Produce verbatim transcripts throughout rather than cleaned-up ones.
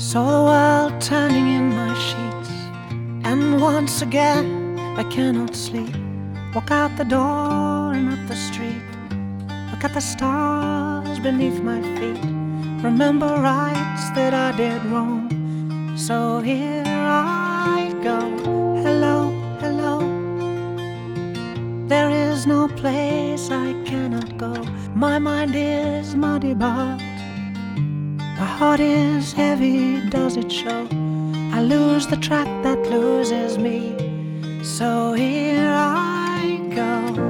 Saw the world turning in my sheets, and once again I cannot sleep. Walk out the door and up the street, look at the stars beneath my feet. Remember rights that I did wrong, so here I go. Hello, hello. There is no place I cannot go. My mind is muddy, but my heart is heavy, does it show? I lose the track that loses me, so here I go.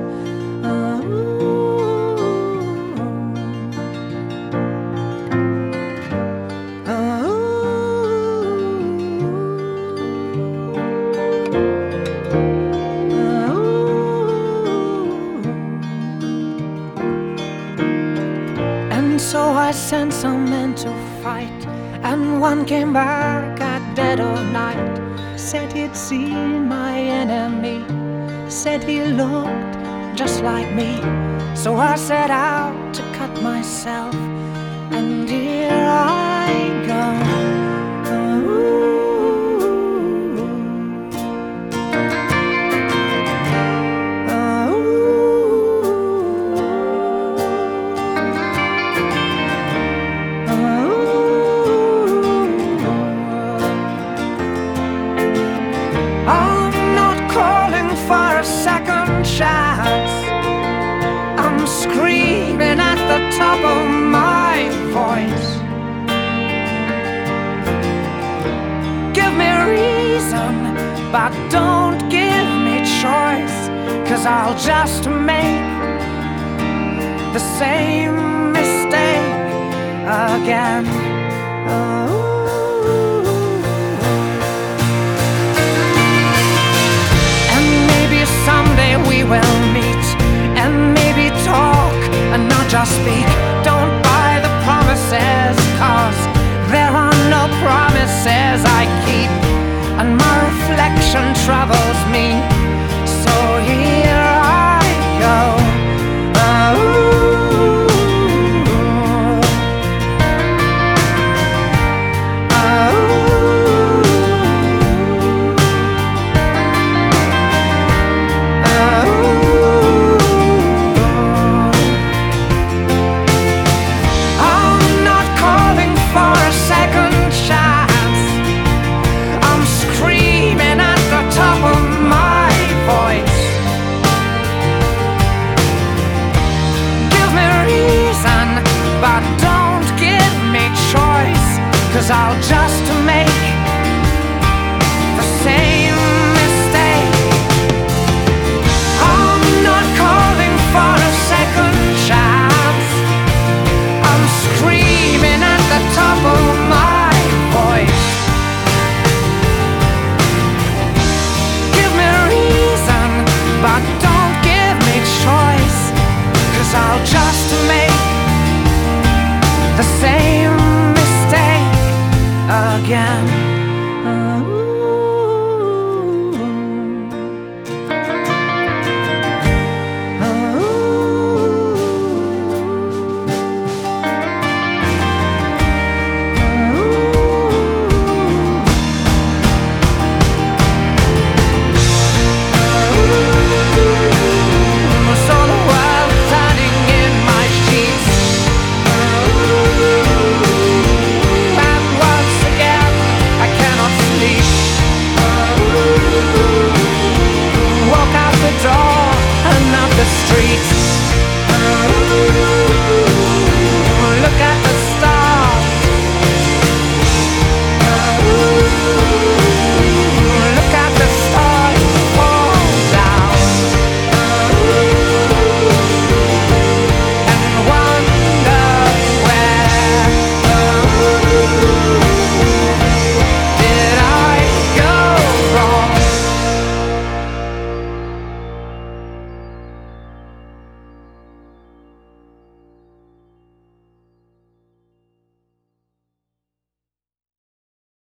So I sent some men to fight, and one came back at dead of night. Said he'd seen my enemy, said he looked just like me. So I set out to cut myself, and here I go. I'm screaming at the top of my voice. Give me reason, but don't give me choice, 'cause I'll just make the same mistake again. Oh. Someday we will meet, and maybe talk and not just speak. Don't buy the promises, 'cause there are no promises I keep, and my reflection troubles me, so here I go. Oh. But don't give me choice, 'cause I'll just make the same mistake. I'm not calling for a second chance. I'm screaming at the top of my voice. Give me reason, but don't give me choice, 'cause I'll just make the same